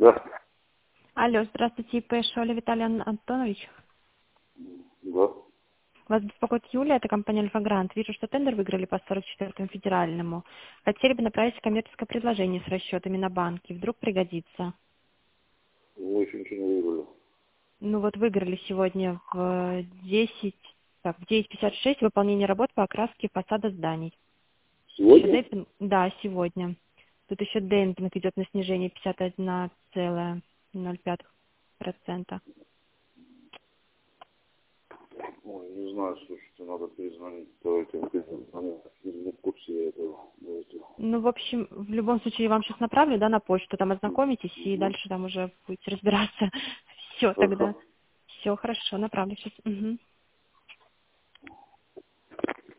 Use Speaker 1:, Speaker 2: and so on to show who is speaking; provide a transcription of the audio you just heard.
Speaker 1: Да,
Speaker 2: Алло, здравствуйте, ИП Шоля Виталий Антонович.
Speaker 1: да.
Speaker 2: Вас беспокоит Юлия, это компания «Альфа-Грант». Вижу, что тендер выиграли по 44-му федеральному. Хотели бы направить коммерческое предложение с расчетами на банки. Вдруг пригодится.
Speaker 1: Мы еще ничего не выиграли.
Speaker 2: Ну вот выиграли сегодня в 9:56 выполнение работ по окраске фасада зданий. Еще
Speaker 1: Сегодня?
Speaker 2: да, сегодня. Тут еще демпинг идет на снижение 51,05%.
Speaker 1: Ой, не знаю, слушайте, надо перезвонить. Давайте я перезвоню. Не в курсе я этого. Давайте.
Speaker 2: Ну, в общем, в любом случае, я вам сейчас направлю, да, на почту, там ознакомитесь, и
Speaker 1: Ну,
Speaker 2: дальше там уже будете разбираться. Все, тогда.
Speaker 1: хорошо.
Speaker 2: Все, хорошо, направлю сейчас.